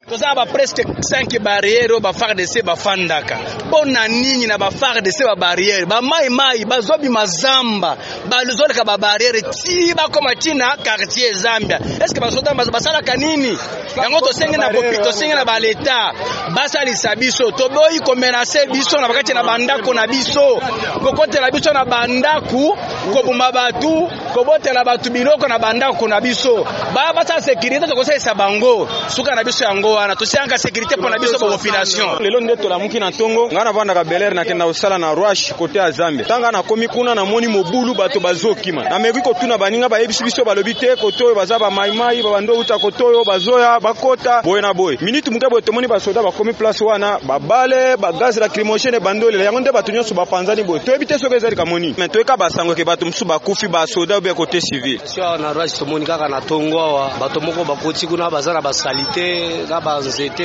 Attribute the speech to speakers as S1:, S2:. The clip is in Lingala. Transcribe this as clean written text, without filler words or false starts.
S1: Toza ba presque 5 barrières ba FARDC ba fandaka. Bona nini na ba FARDC ba barrière. Ba mai ba zobi mazamba. Ba luzoleka ba barrière ti ba koma tina quartier Zambia. Est-ce que ba soda ba sala kanini? Yango to senga na popito senga na ba leta. Ba sali sabiso to boyi ko menacer biso na bakati na bandako na biso. Ko kotela biso na bandaku, ko buma batu, ko botela batu biloko na bandako na biso. Ba sa sécurité to ko sa bango. Suka na biso yango wana tusianga sécurité pour na biso ba population.
S2: Lelo ndeto la muki na tongo ngana vanda ka Bel Air na kenda usala na rush côté ya Zambia. Tanga na komi kuna na moni mobulu bato bazokima. Na meriko tuna baninga ba yebisi biso balobi te koto baza ba maimai ba bando uta koto bazoya bakota boy na boy. Minute muke boy tomoni ba soda ba komi place wana ba bale ba gaz lacrymogène bandole yango nde bato nyoso ba panzani boy. To ebite soke ezali kamoni. Mais to eka basango ke bato msu ba kufi ba soda be côté civil.
S3: Sio na rush tomoni kaka na tongo wa bato moko bakoti kuna bazana ba salite na ba nzete